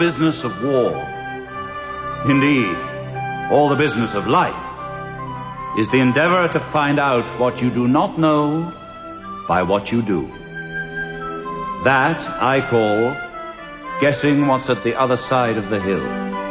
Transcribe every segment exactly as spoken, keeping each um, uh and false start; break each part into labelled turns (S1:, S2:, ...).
S1: business of war, indeed, all the business of life, is the endeavor to find out what you do not know by what you do. That I call guessing what's at the other side of the hill.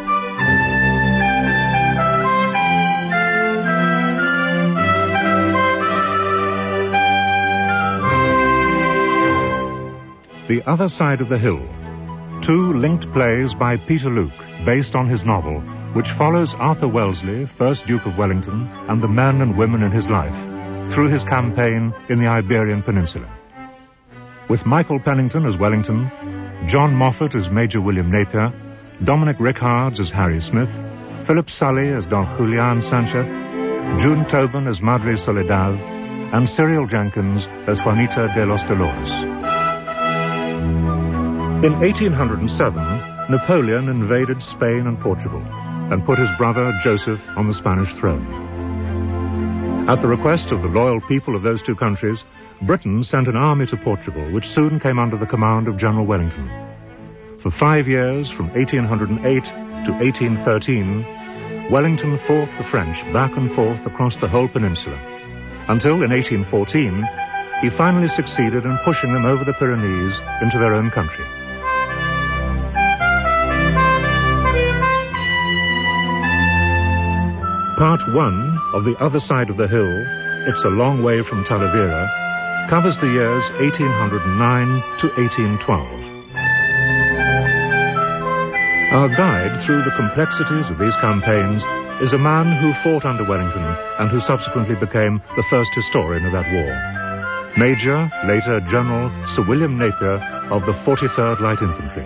S2: The Other Side of the Hill. Two linked plays by Peter Luke, based on his novel, which follows Arthur Wellesley, first Duke of Wellington, and the men and women in his life, through his campaign in the Iberian Peninsula. With Michael Pennington as Wellington, John Moffat as Major William Napier, Dominic Rickards as Harry Smith, Philip Sully as Don Julian Sanchez, June Tobin as Madre Soledad, and Cyril Jenkins as Juanita de los Dolores. In eighteen oh seven, Napoleon invaded Spain and Portugal and put his brother Joseph on the Spanish throne. At the request of the loyal people of those two countries, Britain sent an army to Portugal, which soon came under the command of General Wellington. For five years, from eighteen oh eight to eighteen thirteen, Wellington fought the French back and forth across the whole peninsula, until in eighteen fourteen, he finally succeeded in pushing them over the Pyrenees into their own country. Part one of The Other Side of the Hill, It's a Long Way from Talavera, covers the years eighteen oh nine to eighteen twelve. Our guide through the complexities of these campaigns is a man who fought under Wellington and who subsequently became the first historian of that war. Major, later General Sir William Napier of the forty-third Light Infantry.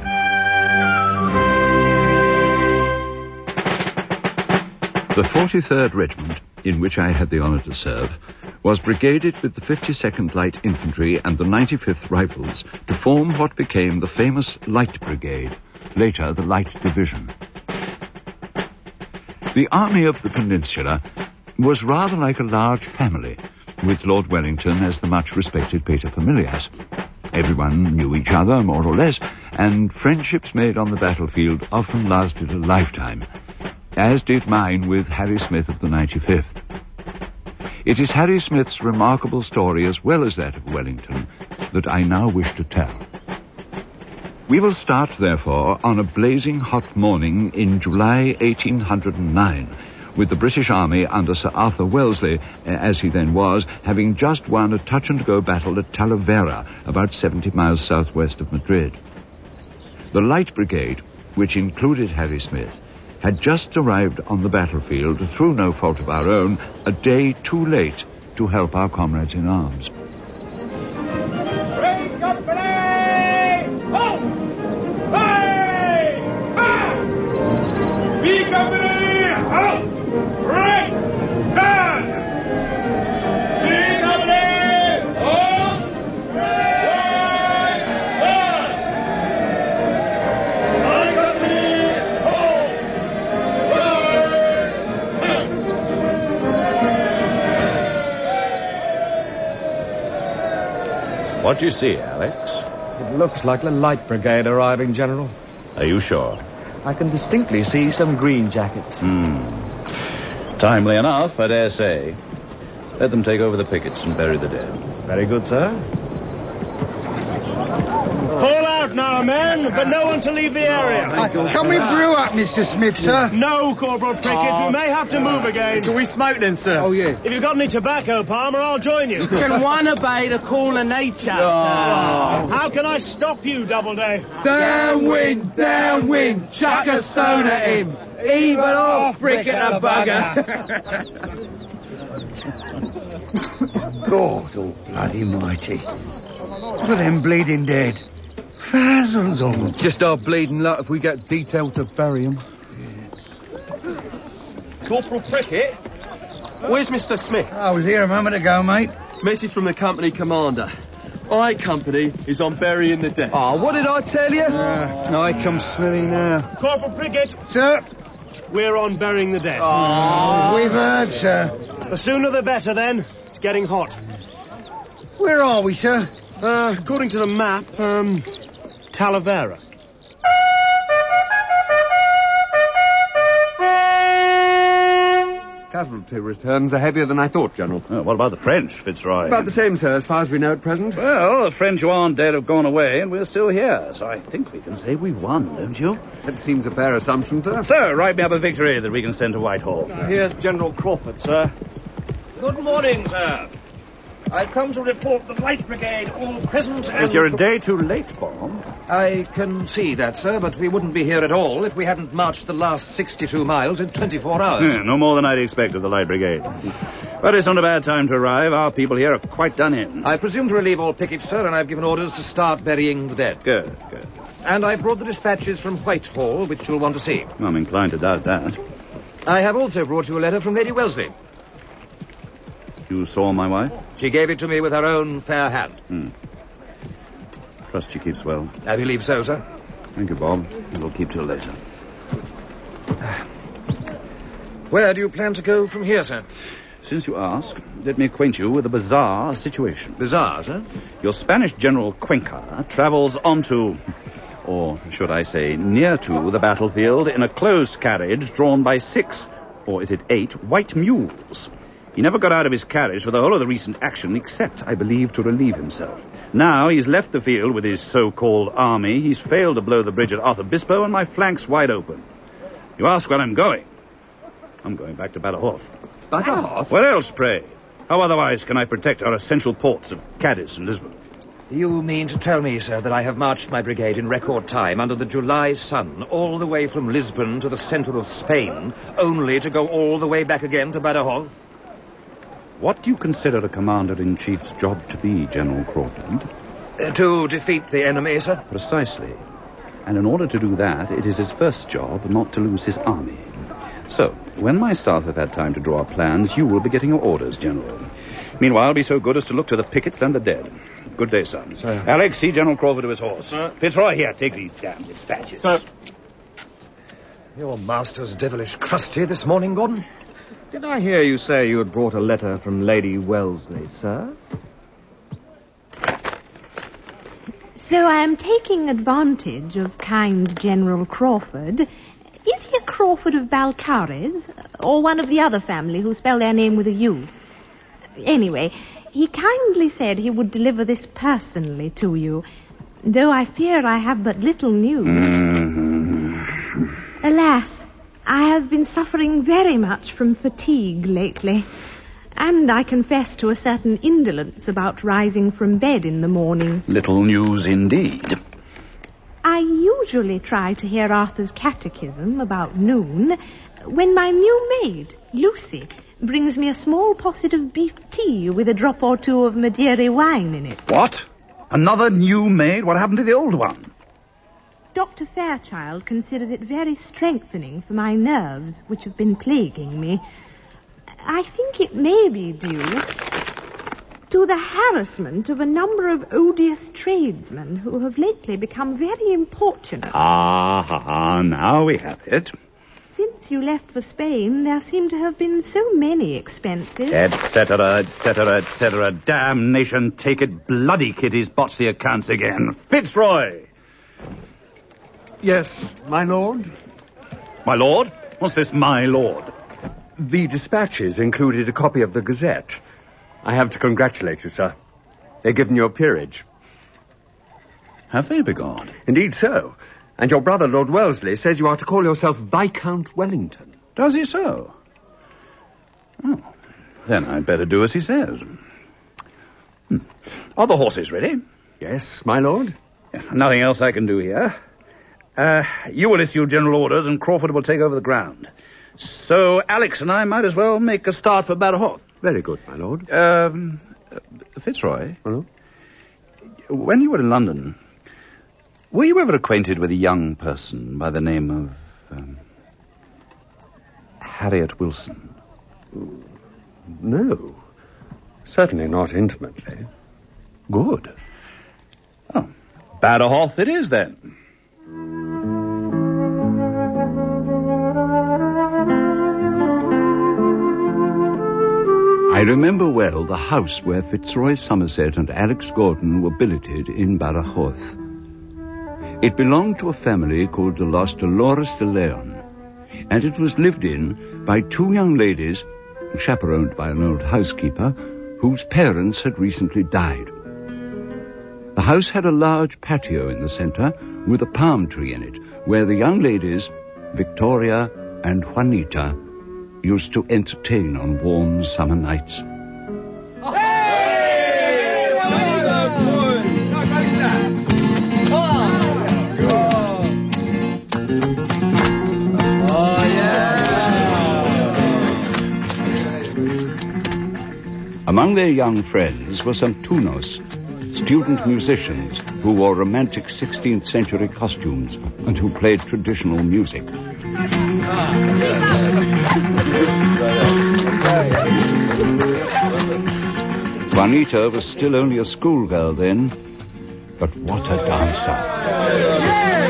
S3: The forty-third Regiment, in which I had the honour to serve, was brigaded with the fifty-second Light Infantry and the ninety-fifth Rifles to form what became the famous Light Brigade, later the Light Division. The Army of the Peninsula was rather like a large family, with Lord Wellington as the much-respected paterfamilias. Everyone knew each other, more or less, and friendships made on the battlefield often lasted a lifetime, as did mine with Harry Smith of the ninety-fifth. It is Harry Smith's remarkable story, as well as that of Wellington, that I now wish to tell. We will start, therefore, on a blazing hot morning in July eighteen oh nine, with the British Army under Sir Arthur Wellesley, as he then was, having just won a touch-and-go battle at Talavera, about seventy miles southwest of Madrid. The Light Brigade, which included Harry Smith, had just arrived on the battlefield, through no fault of our own, a day too late to help our comrades in arms.
S4: Ready, company! Halt! Hey! Ha! B company! Halt! Right! Turn! C company! Halt! Right! Turn! I company! Halt! Right! Turn!
S1: What do you see, Alex?
S5: It looks like the Light Brigade arriving, General.
S1: Are you sure?
S5: I can distinctly see some green jackets.
S1: Hmm. Timely enough, I dare say. Let them take over the pickets and bury the dead.
S5: Very good, sir.
S4: Fall out now, men, but no one to leave the area.
S6: Can we brew up, Mister Smith, sir?
S4: No, Corporal Prickett, we may have to move again.
S5: Do we smoke then, sir?
S6: Oh, yeah.
S4: If you've got any tobacco, Palmer, I'll join you.
S7: Can one obey the call of nature, sir?
S4: How can I stop you, Doubleday?
S7: Downwind, downwind, chuck a stone at him. Even off, Prickett the bugger.
S6: God, oh, bloody mighty. Look at them bleeding dead. Thousands of them.
S5: Just our bleeding luck if we get detail to bury them.
S8: Corporal Prickett? Where's Mister Smith?
S6: I was here a moment ago, mate.
S8: Message from the company commander. I company is on burying the dead.
S5: Oh, what did I tell you? Uh, I come smelling now.
S4: Corporal Prickett,
S6: Sir?
S4: we're on burying the dead.
S6: Oh, we've heard, sir.
S4: The sooner the better, then. It's getting hot.
S6: Where are we, sir?
S4: Uh, according to the map, um, Talavera.
S9: casualty returns are heavier than I thought, General.
S1: Oh, what about the French, Fitzroy?
S9: About the same, sir, as far as we know at present.
S1: Well, the French who aren't dead have gone away, and we're still here. So I think we can say we've won, don't you?
S9: That seems a fair assumption, sir.
S1: Sir, write me up a victory that we can send to Whitehall.
S4: Here's General Crawford, sir. Good morning, sir. I come to report the Light Brigade all present and...
S1: Is you're a day too late, Bob?
S4: I can see that, sir, but we wouldn't be here at all if we hadn't marched the last sixty-two miles in twenty-four hours.
S1: Yeah, no more than I'd expect of the Light Brigade. But it's not a bad time to arrive. Our people here are quite done in.
S4: I presume to relieve all pickets, sir, and I've given orders to start burying the dead.
S1: Good, good.
S4: And I've brought the dispatches from Whitehall, which you'll want to see.
S1: I'm inclined to doubt that.
S4: I have also brought you a letter from Lady Wellesley.
S1: You saw my wife?
S4: She gave it to me with her own fair hand.
S1: Hmm. Trust she keeps well.
S4: I believe so, sir.
S1: Thank you, Bob. We'll keep till later.
S4: Where do you plan to go from here, sir?
S1: Since you ask, let me acquaint you with a bizarre situation.
S4: Bizarre, sir?
S1: Your Spanish General Cuenca travels onto, or should I say, near to the battlefield in a closed carriage drawn by six, or is it eight, white mules. He never got out of his carriage for the whole of the recent action, except, I believe, to relieve himself. Now he's left the field with his so-called army. He's failed to blow the bridge at Arthur Bispo, and my flank's wide open. You ask where I'm going. I'm going back to Badajoz.
S9: Badajoz?
S1: Where else, pray? How otherwise can I protect our essential ports of Cadiz and Lisbon?
S4: You mean to tell me, sir, that I have marched my brigade in record time under the July sun all the way from Lisbon to the centre of Spain, only to go all the way back again to Badajoz?
S1: What do you consider a commander-in-chief's job to be, General Crawford?
S4: Uh, to defeat the enemy, sir?
S1: Precisely. And in order to do that, it is his first job not to lose his army. So, when my staff have had time to draw up plans, you will be getting your orders, General. Meanwhile, be so good as to look to the pickets and the dead. Good day, son.
S4: Sir.
S1: Alex, see General Crawford to his horse.
S4: Sir.
S1: Fitzroy, here, take these damn dispatches.
S4: Sir. Your master's devilish crusty this morning, Gordon?
S10: Did I hear you say you had brought a letter from Lady Wellesley, sir?
S11: So I am taking advantage of kind General Crawford. Is he a Crawford of Balcarres, or one of the other family who spell their name with a U? Anyway, he kindly said he would deliver this personally to you, though I fear I have but little news.
S1: Mm-hmm.
S11: Alas, I have been suffering very much from fatigue lately, and I confess to a certain indolence about rising from bed in the morning.
S1: Little news indeed.
S11: I usually try to hear Arthur's catechism about noon, when my new maid, Lucy, brings me a small posset of beef tea with a drop or two of Madeira wine in it.
S1: What? Another new maid? What happened to the old one?
S11: Doctor Fairchild considers it very strengthening for my nerves, which have been plaguing me. I think it may be due to the harassment of a number of odious tradesmen who have lately become very importunate.
S1: Ah, ah, now we have it.
S11: Since you left for Spain, there seem to have been so many expenses.
S1: Et cetera, et cetera, et cetera. Damnation take it, bloody kitties botch the accounts again. Fitzroy!
S9: Yes, my lord?
S1: My lord? What's this, my lord?
S9: The dispatches included a copy of the Gazette. I have to congratulate you, sir. They've given you a peerage.
S1: Have they, begone?
S9: Indeed so. And your brother, Lord Wellesley, says you are to call yourself Viscount Wellington.
S1: Does he so? Oh, then I'd better do as he says. Hmm. Are the horses ready?
S9: Yes, my lord.
S1: Yeah, nothing else I can do here. Uh, you will issue general orders and Crawford will take over the ground. So Alex and I might as well make a start for Badajoz.
S9: Very good, my lord.
S1: Um, uh, Fitzroy?
S9: Hello?
S1: When you were in London, were you ever acquainted with a young person by the name of um, Harriet Wilson?
S9: No. Certainly not intimately.
S1: Good. Oh, Badajoz it is, then.
S3: I remember well the house where Fitzroy Somerset and Alex Gordon were billeted in Badajoz. It belonged to a family called the Los Dolores de Leon, and it was lived in by two young ladies chaperoned by an old housekeeper whose parents had recently died. The house had a large patio in the centre with a palm tree in it, where the young ladies, Victoria and Juanita, used to entertain on warm summer nights. Among their young friends were some tunos, student musicians who wore romantic sixteenth century costumes and who played traditional music. Juanita was still only a schoolgirl then, but what a dancer.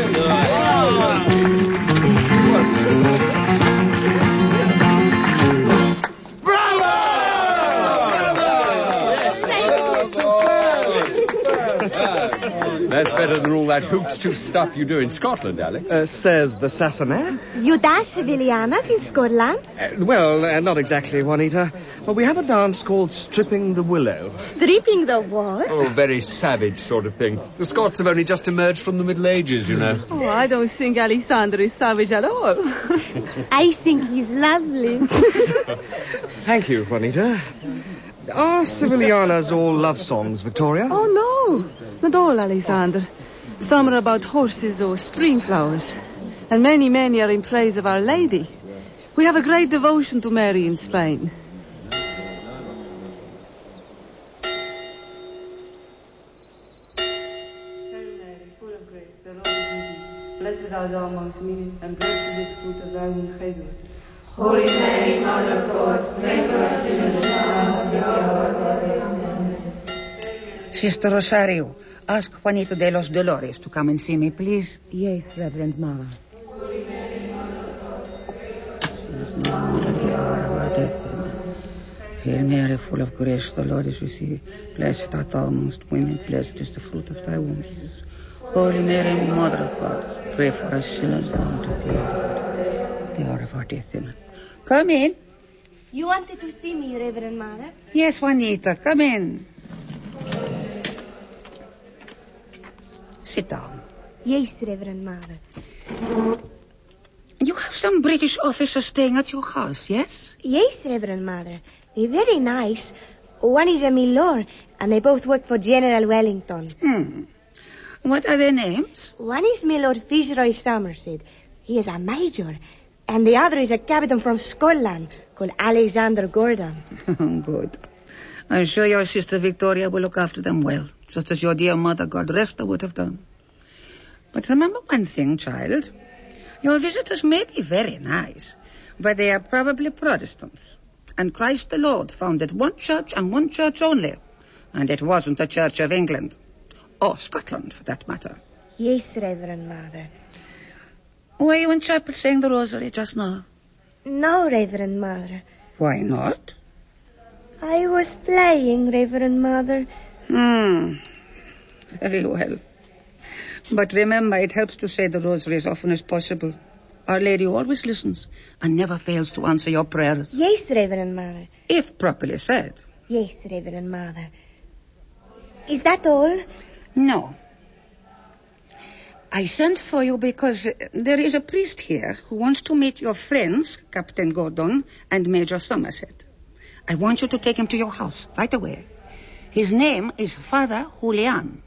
S9: That's better than all that hoots-to stuff you do in Scotland, Alex.
S10: Uh, says the Sassanais.
S11: You dance Sevillanas in Scotland?
S10: Uh, well, uh, not exactly, Juanita. But we have a dance called Stripping the Willow.
S11: Stripping the what?
S9: Oh, very savage sort of thing. The Scots have only just emerged from the Middle Ages, you know.
S12: Oh, I don't think Alexander is savage at all.
S11: I think he's lovely.
S10: Thank you, Juanita. Are Sevillanas all love songs, Victoria?
S12: Oh, no. Not all, Alexander. Some are about horses or spring flowers. And many, many are in praise of Our Lady. We have a great devotion to Mary in Spain. Blessed art thou amongst women, and blessed is the fruit of thy womb, Jesus.
S13: Holy Mary, Mother of God, pray for us sinners now and at the hour of our death. Amen.
S14: Sister Rosario, ask Juanito de los Dolores to come and see me, please.
S15: Yes, Reverend Mother.
S13: Holy Mary, Mother of God,
S14: Hail Mary, full of grace, the Lord is with thee. Blessed art thou amongst women, blessed is the fruit of thy womb, Jesus. Holy Mary, Mother of God, pray for us sinners now and at the hour, the hour of our death. Amen. Come in.
S11: You wanted to see me, Reverend Mother?
S14: Yes, Juanita, come in. Sit down.
S11: Yes, Reverend Mother.
S14: You have some British officers staying at your house, yes?
S11: Yes, Reverend Mother. They're very nice. One is a milord, and they both work for General Wellington.
S14: Hmm. What are their names?
S11: One is Milord Fitzroy Somerset. He is a major. And the other is a captain from Scotland called Alexander Gordon.
S14: Good. I'm sure your sister Victoria will look after them well, just as your dear mother, God rest her, would have done. But remember one thing, child. Your visitors may be very nice, but they are probably Protestants. And Christ the Lord founded one church and one church only. And it wasn't the Church of England. Or Scotland, for that matter.
S11: Yes, Reverend Mother.
S14: Were you in chapel saying the rosary just now?
S11: No, Reverend Mother.
S14: Why not?
S11: I was playing, Reverend Mother.
S14: Hmm. Very well. But remember, it helps to say the rosary as often as possible. Our Lady always listens and never fails to answer your prayers.
S11: Yes, Reverend Mother.
S14: If properly said.
S11: Yes, Reverend Mother. Is that all?
S14: No. I sent for you because there is a priest here who wants to meet your friends, Captain Gordon and Major Somerset. I want you to take him to your house right away. His name is Father Julian.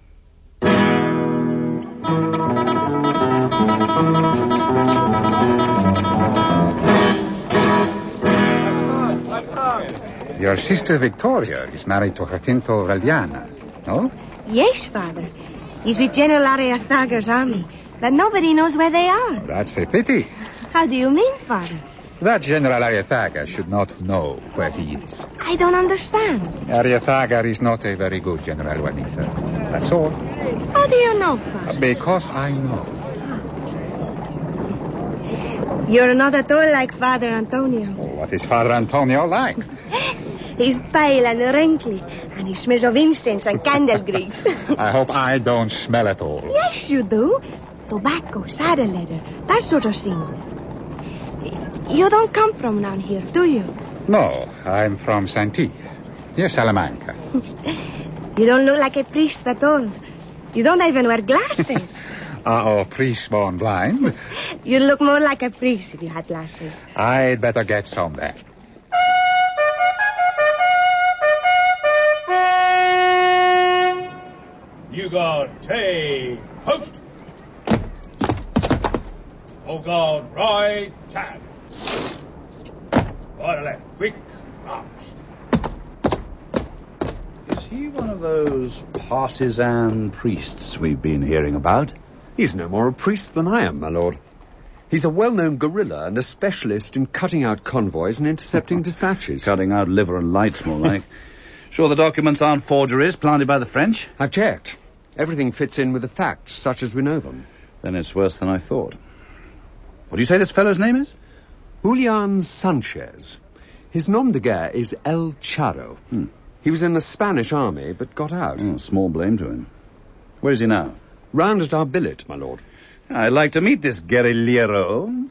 S16: Your sister Victoria is married to Jacinto Valdiana, no?
S11: Yes, Father. He's with General Arrietaga's army, but nobody knows where they are.
S16: That's a pity.
S11: How do you mean, Father?
S16: That General Arrietaga should not know where he is.
S11: I don't understand.
S16: Arrietaga is not a very good General, Juanita. That's all.
S11: How do you know, Father?
S16: Because I know.
S11: You're not at all like Father Antonio.
S16: Oh, what is Father Antonio like?
S11: He's pale and wrinkly, and he smells of incense and candle grease.
S16: I hope I don't smell at all.
S11: Yes, you do. Tobacco, saddle leather, that sort of thing. You don't come from down here, do you?
S16: No, I'm from Santis, near Salamanca.
S15: You don't look like a priest at all. You don't even wear glasses.
S16: Uh-oh, priest born blind?
S15: You'd look more like a priest if you had glasses.
S16: I'd better get some then.
S17: You guard, take post. Oh guard, right tab. Right left, quick march.
S1: Is he one of those partisan priests we've been hearing about?
S9: He's no more a priest than I am, my lord. He's a well-known guerrilla and a specialist in cutting out convoys and intercepting dispatches.
S1: Cutting out liver and lights, more like. Sure the documents aren't forgeries planted by the French?
S9: I've checked. Everything fits in with the facts, such as we know them.
S1: Then it's worse than I thought. What do you say this fellow's name is?
S9: Julian Sanchez. His nom de guerre is El Charro.
S1: Hmm.
S9: He was in the Spanish army, but got out.
S1: Oh, small blame to him. Where is he now?
S9: Round at our billet, my lord.
S1: I'd like to meet this guerrillero.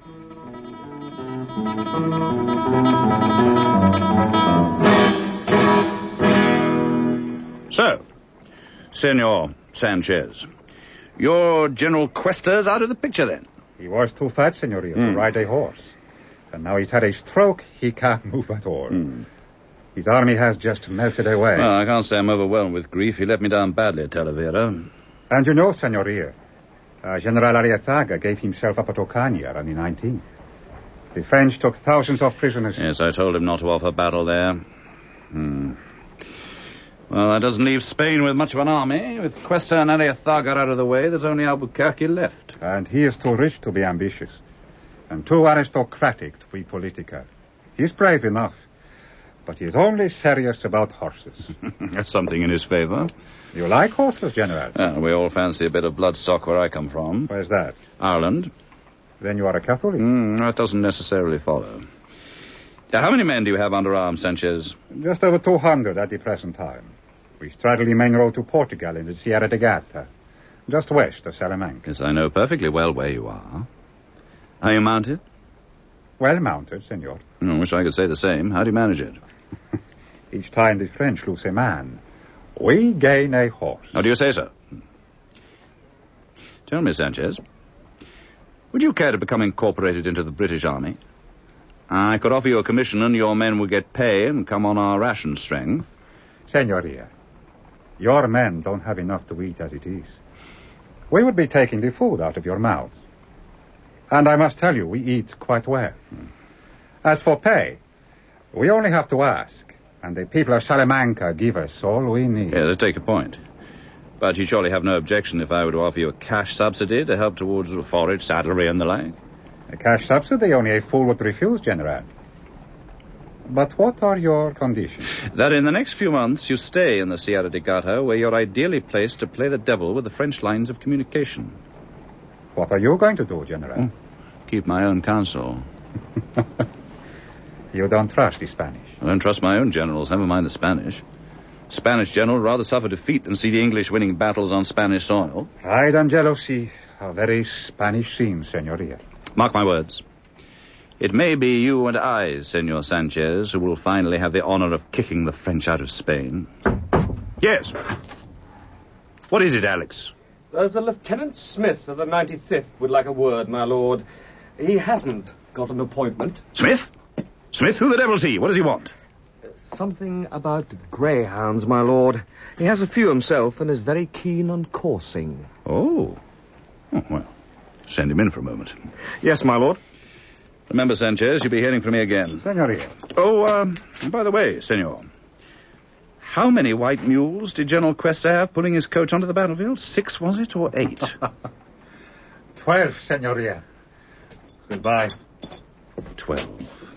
S1: So, Senor Sanchez, your General Cuesta's out of the picture then?
S16: He was too fat, Senorita, mm. to ride a horse. And now he's had a stroke, he can't move at all. Mm. His army has just melted away.
S1: Well, I can't say I'm overwhelmed with grief. He let me down badly at Talavera.
S16: And you know, Senorita, uh, General Arrietaga gave himself up at Ocaña on the nineteenth. The French took thousands of prisoners.
S1: Yes, I told him not to offer battle there. Hmm. Well, that doesn't leave Spain with much of an army. With Cuesta and Arrietaga out of the way, there's only Albuquerque left.
S16: And he is too rich to be ambitious. And too aristocratic to be political. He's brave enough. But he's only serious about horses.
S1: That's something in his favor.
S16: You like horses, General?
S1: Uh, we all fancy a bit of bloodstock where I come from.
S16: Where's that?
S1: Ireland.
S16: Then you are a Catholic?
S1: Mm, that doesn't necessarily follow. Now, how many men do you have under arms, Sanchez?
S16: Just over two hundred at the present time. We straddle the main road to Portugal in the Sierra de Gata, just west of Salamanca.
S1: Yes, I know perfectly well where you are. Are you mounted?
S16: Well mounted, senor.
S1: I wish I could say the same. How do you manage it?
S16: Each time the French lose a man, we gain a horse.
S1: How do you say so? Tell me, Sanchez, would you care to become incorporated into the British Army? I could offer you a commission and your men would get pay and come on our ration strength.
S16: Senorita, your men don't have enough to eat as it is. We would be taking the food out of your mouths. And I must tell you, we eat quite well. Hmm. As for pay, we only have to ask, and the people of Salamanca give us all we need.
S1: Yeah, let's take a point. But you surely have no objection if I were to offer you a cash subsidy to help towards forage, saddlery, and the like?
S16: A cash subsidy only a fool would refuse, General. But what are your conditions?
S1: That in the next few months you stay in the Sierra de Gata, where you're ideally placed to play the devil with the French lines of communication.
S16: What are you going to do, General?
S1: Oh, keep my own counsel.
S16: You don't trust the Spanish?
S1: I don't trust my own generals, never mind the Spanish. Spanish general would rather suffer defeat than see the English winning battles on Spanish soil.
S16: Pride and jealousy are very Spanish scenes, Senorita.
S1: Mark my words. It may be you and I, Senor Sanchez, who will finally have the honor of kicking the French out of Spain. Yes. What is it, Alex?
S10: There's a Lieutenant Smith of the ninety-fifth would like a word, my lord. He hasn't got an appointment.
S1: Smith? Smith? Who the devil's he? What does he want?
S10: Something about greyhounds, my lord. He has a few himself and is very keen on coursing.
S1: Oh. Oh, well, send him in for a moment.
S10: Yes, my lord.
S1: Remember, Sanchez, you'll be hearing from me again.
S16: Senorita.
S1: Oh, um, by the way, senor, how many white mules did General Cuesta have pulling his coach onto the battlefield? Six, was it, or eight?
S16: Twelve, Senorita. Goodbye.
S1: Twelve.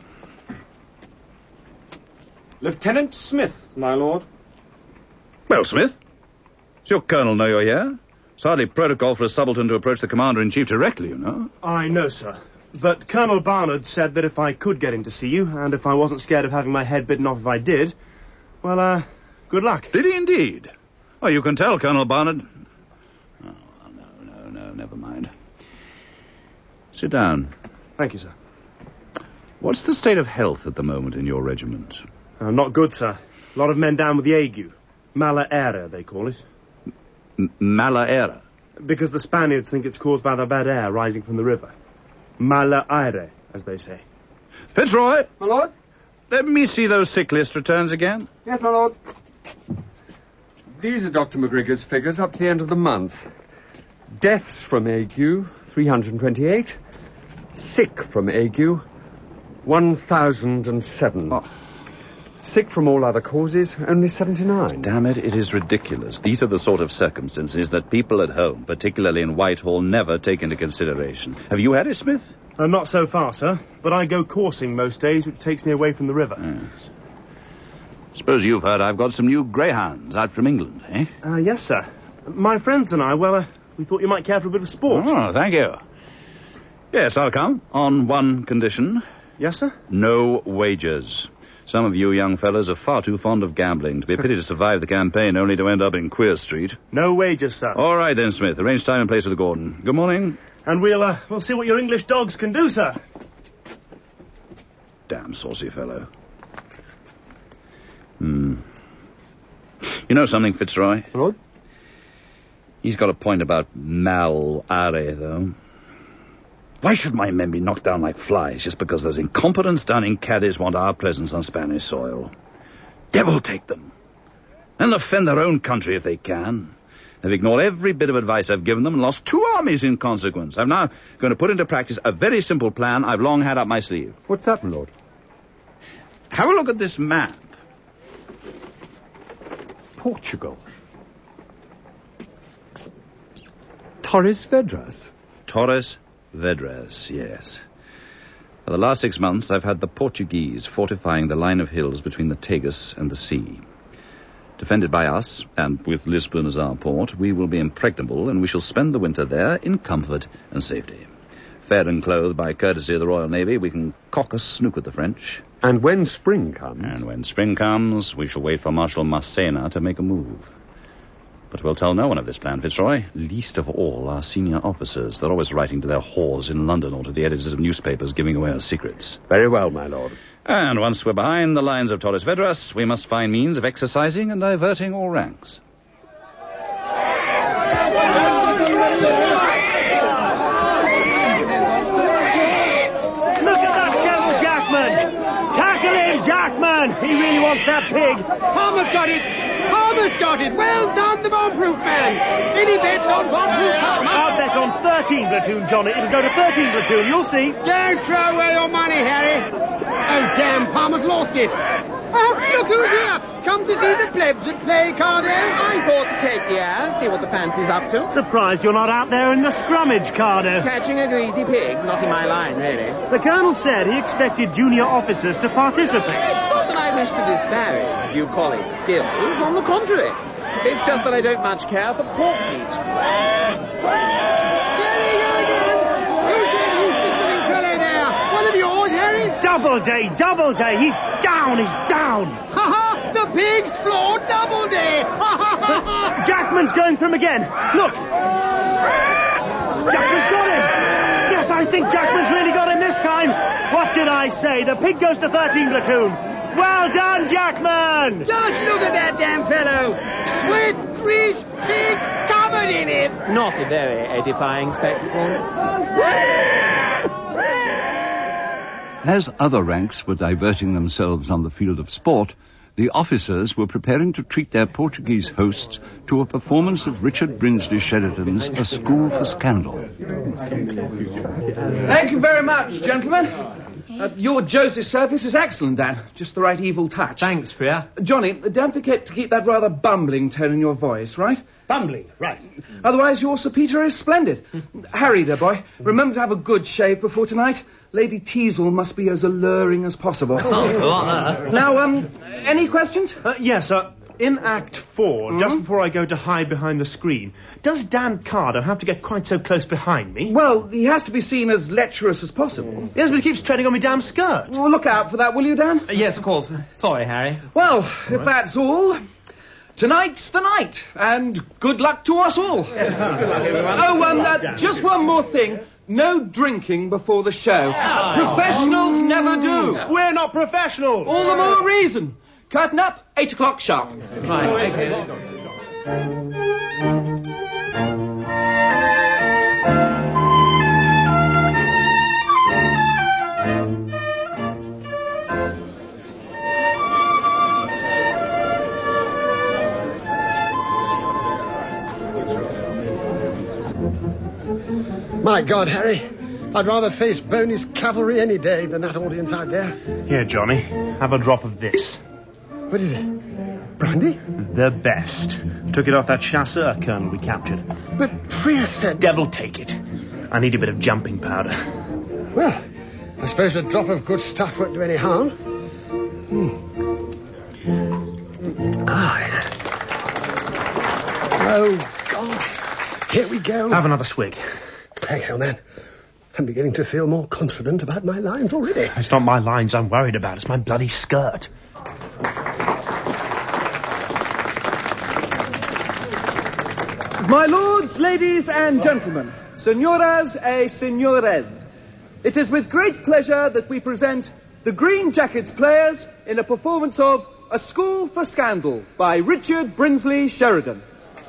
S10: Lieutenant Smith, my lord.
S1: Well, Smith, does your colonel know you're here? It's hardly protocol for a subaltern to approach the commander-in-chief directly, you know.
S18: I know, sir. But Colonel Barnard said that if I could get him to see you, and if I wasn't scared of having my head bitten off if I did, well, uh, good luck.
S1: Did he indeed? Oh, you can tell, Colonel Barnard. Oh, no, no, no, never mind. Sit down.
S18: Thank you, sir.
S1: What's the state of health at the moment in your regiment?
S18: Uh, not good, sir. A lot of men down with the ague. Mala air, they call it.
S1: M- mala air?
S18: Because the Spaniards think it's caused by the bad air rising from the river. Mala aire, as they say.
S1: Fitzroy!
S9: My lord?
S1: Let me see those sick list returns again.
S9: Yes, my lord. These are Doctor McGregor's figures up to the end of the month. Deaths from ague, three hundred twenty-eight. Sick from ague, one thousand seven. Oh. Sick from all other causes, only seventy-nine.
S1: Damn it, it is ridiculous. These are the sort of circumstances that people at home, particularly in Whitehall, never take into consideration. Have you had it, Smith?
S18: Uh, not so far, sir. But I go coursing most days, which takes me away from the river.
S1: Yes. Suppose you've heard I've got some new greyhounds out from England, eh?
S18: Uh, yes, sir. My friends and I, well, uh, we thought you might care for a bit of sport.
S1: Oh, thank you. Yes, I'll come, on one condition.
S18: Yes, sir?
S1: No wagers. Some of you young fellas are far too fond of gambling to be a pity to survive the campaign only to end up in Queer Street.
S18: No wagers, sir.
S1: All right, then, Smith. Arrange time and place with Gordon. Good morning.
S18: And we'll, uh, we'll see what your English dogs can do, sir.
S1: Damn saucy fellow. Hmm. You know something, Fitzroy?
S9: Lord?
S1: He's got a point about mal are, though. Why should my men be knocked down like flies just because those incompetent stunning caddies want our presence on Spanish soil? Devil take them. They'll defend their own country if they can. They've ignored every bit of advice I've given them and lost two armies in consequence. I'm now going to put into practice a very simple plan I've long had up my sleeve.
S9: What's that, my lord?
S1: Have a look at this map.
S9: Portugal. Torres Vedras.
S1: Torres Vedras, yes. For the last six months, I've had the Portuguese fortifying the line of hills between the Tagus and the sea. Defended by us, and with Lisbon as our port, we will be impregnable, and we shall spend the winter there in comfort and safety. Fed and clothed by courtesy of the Royal Navy, we can cock a snook at the French.
S9: And when spring comes...
S1: And when spring comes, we shall wait for Marshal Massena to make a move. But we'll tell no one of this plan, Fitzroy, least of all our senior officers. They're always writing to their whores in London or to the editors of newspapers giving away our secrets.
S9: Very well, my lord.
S1: And once we're behind the lines of Torres Vedras, we must find means of exercising and diverting all ranks.
S18: Jackman! He really wants that pig.
S7: Palmer's got it. Palmer's got it. Well done, the bomb-proof man. Any bets on bomb-proof Palmer?
S18: I'll bet on thirteen platoon, Johnny. It'll go to thirteen platoon. You'll see.
S7: Don't throw away your money, Harry. Oh, damn, Palmer's lost it. Oh, look who's here. Come to see the plebs at play, Cardo.
S19: I thought to take the air and see what the fancy's up to.
S18: Surprised you're not out there in the scrummage, Cardo.
S19: Catching a greasy pig. Not in my line, really.
S18: The Colonel said he expected junior officers to participate.
S19: It's not that I wish to disparage you colleagues' skills. On the contrary. It's just that I don't much care for pork meat.
S7: There you go again. Who's that useless looking fellow there? One of yours, Harry?
S18: Doubleday, Doubleday. He's down, he's down.
S7: Ha ha! The pig's floored Doubleday. Ha ha ha ha!
S18: Jackman's going for him again. Look. Jackman's got him. Yes, I think Jackman's really got him this time. What did I say? The pig goes to thirteen platoon. Well done, Jackman!
S7: Just look at that damn fellow. Sweat, grease, pig, covered in it.
S19: Not a very edifying spectacle.
S3: As other ranks were diverting themselves on the field of sport, the officers were preparing to treat their Portuguese hosts to a performance of Richard Brinsley Sheridan's A School for Scandal.
S20: Thank you very much, gentlemen. Uh, your Joseph service is excellent, Dan. Just the right evil touch.
S21: Thanks, Freer.
S20: Johnny, don't forget to keep that rather bumbling tone in your voice, right?
S21: Bumbling, right.
S20: Otherwise, your Sir Peter is splendid. Harry, dear boy, remember to have a good shave before tonight. Lady Teazle must be as alluring as possible. Now, um, any questions?
S18: Uh, yes, uh, in Act Four, mm-hmm. just before I go to hide behind the screen, does Dan Cardo have to get quite so close behind me?
S20: Well, he has to be seen as lecherous as possible.
S18: Yes, but he keeps treading on my damn skirt.
S20: Well, look out for that, will you, Dan?
S21: Uh, yes, of course. Sorry, Harry.
S20: Well, all if right. that's all... tonight's the night, and good luck to us all. Oh, um, uh, just one more thing. No drinking before the show. Professionals never do.
S18: We're not professionals.
S20: All the more reason. Curtain up, eight o'clock sharp.
S18: Right.
S21: My God, Harry, I'd rather face Boney's cavalry any day than that audience out there.
S18: Here, Johnny, have a drop of this.
S21: What is it? Brandy?
S18: The best. Took it off that chasseur colonel we captured.
S21: But Freer said...
S18: Devil take it. I need a bit of jumping powder.
S21: Well, I suppose a drop of good stuff won't do any harm. Hmm. Ah. Oh, God. Here we go.
S18: Have another swig.
S21: Thanks, old man. I'm beginning to feel more confident about my lines already.
S18: It's not my lines I'm worried about. It's my bloody skirt.
S22: My lords, ladies and gentlemen, senoras e senores, it is with great pleasure that we present the Green Jackets players in a performance of A School for Scandal by Richard Brinsley Sheridan.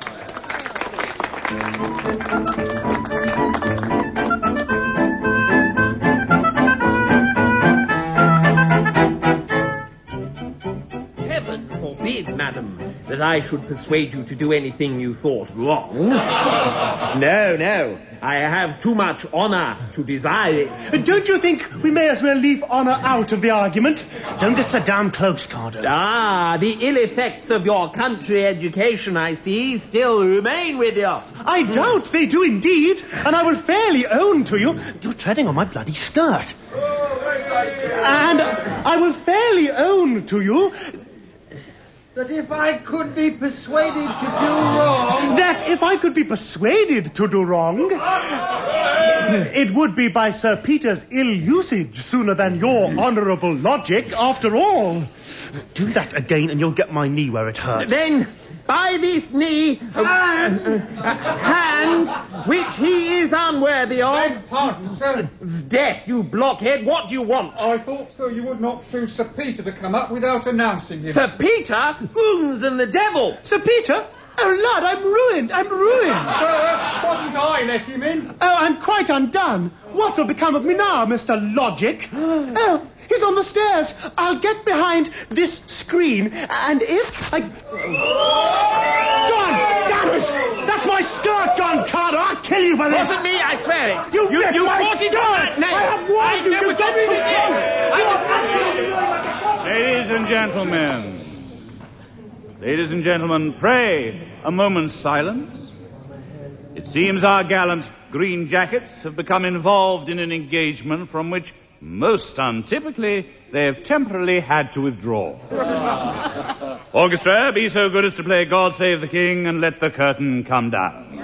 S23: That I should persuade you to do anything you thought wrong. No, no. I have too much honour to desire it.
S18: Don't you think we may as well leave honour out of the argument? Don't get so damn close, Cardo.
S23: Ah, the ill effects of your country education, I see, still remain with you.
S18: I doubt they do indeed, and I will fairly own to you... You're treading on my bloody skirt. And I will fairly own to you...
S6: That if I could be persuaded to do wrong...
S18: That if I could be persuaded to do wrong... it would be by Sir Peter's ill usage sooner than your honourable logic, after all. Do that again and you'll get my knee where it hurts.
S23: Then, by this knee... Uh, uh, uh, hand, which he is unworthy of...
S16: Beg pardon, sir.
S23: Death, you blockhead, what do you want?
S16: I thought, sir, you would not choose Sir Peter to come up without announcing him.
S23: Sir Peter? Oons and the devil!
S18: Sir Peter? Oh, lad, I'm ruined, I'm ruined.
S16: Sir, wasn't I let him in?
S18: Oh, I'm quite undone. What will become of me now, Mister Logic? Oh, he's on the stairs. I'll get behind this screen, and if I... John, damn it! That's my skirt, John Carter. I'll kill you for this.
S23: Wasn't me, I swear it.
S18: You,
S23: you, you
S18: my
S23: caught it
S18: skirt.
S23: No,
S18: I have warned you. You get me
S1: to Ladies and gentlemen... Ladies and gentlemen, pray, a moment's silence. It seems our gallant Green Jackets have become involved in an engagement from which, most untypically, they have temporarily had to withdraw. Orchestra, be so good as to play God Save the King and let the curtain come down.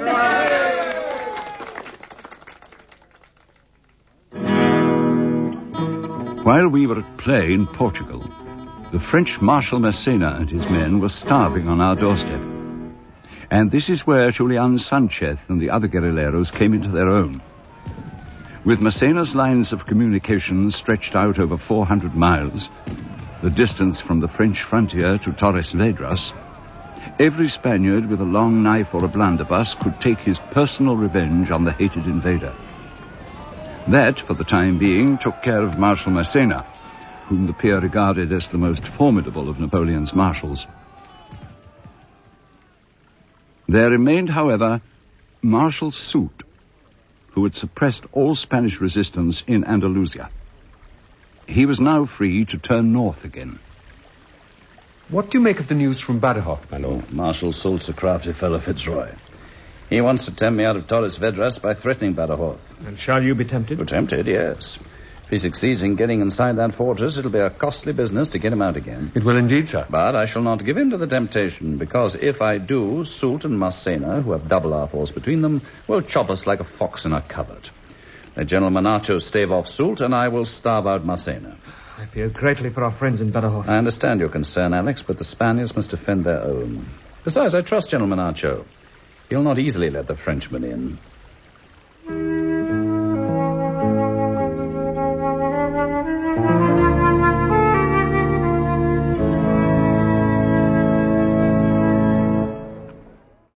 S3: While we were at play in Portugal, the French Marshal Massena and his men were starving on our doorstep. And this is where Julian Sanchez and the other guerrilleros came into their own. With Massena's lines of communication stretched out over four hundred miles, the distance from the French frontier to Torres Vedras, every Spaniard with a long knife or a blunderbuss could take his personal revenge on the hated invader. That, for the time being, took care of Marshal Massena, whom the peer regarded as the most formidable of Napoleon's marshals. There remained, however, Marshal Soult, who had suppressed all Spanish resistance in Andalusia. He was now free to turn north again.
S9: What do you make of the news from Badajoz, my
S24: lord? Marshal Soult's a crafty fellow, Fitzroy. He wants to tempt me out of Torres Vedras by threatening Badajoz.
S9: And shall you be tempted?
S24: Well, tempted, yes. If he succeeds in getting inside that fortress, it'll be a costly business to get him out again.
S9: It will indeed, sir.
S24: But I shall not give in to the temptation, because if I do, Soult and Massena, who have double our force between them, will chop us like a fox in a covert. Let General Monacho stave off Soult, and I will starve out Massena.
S20: I fear greatly for our friends in Badajoz.
S24: I understand your concern, Alex, but the Spaniards must defend their own. Besides, I trust General Menacho. He'll not easily let the Frenchman in.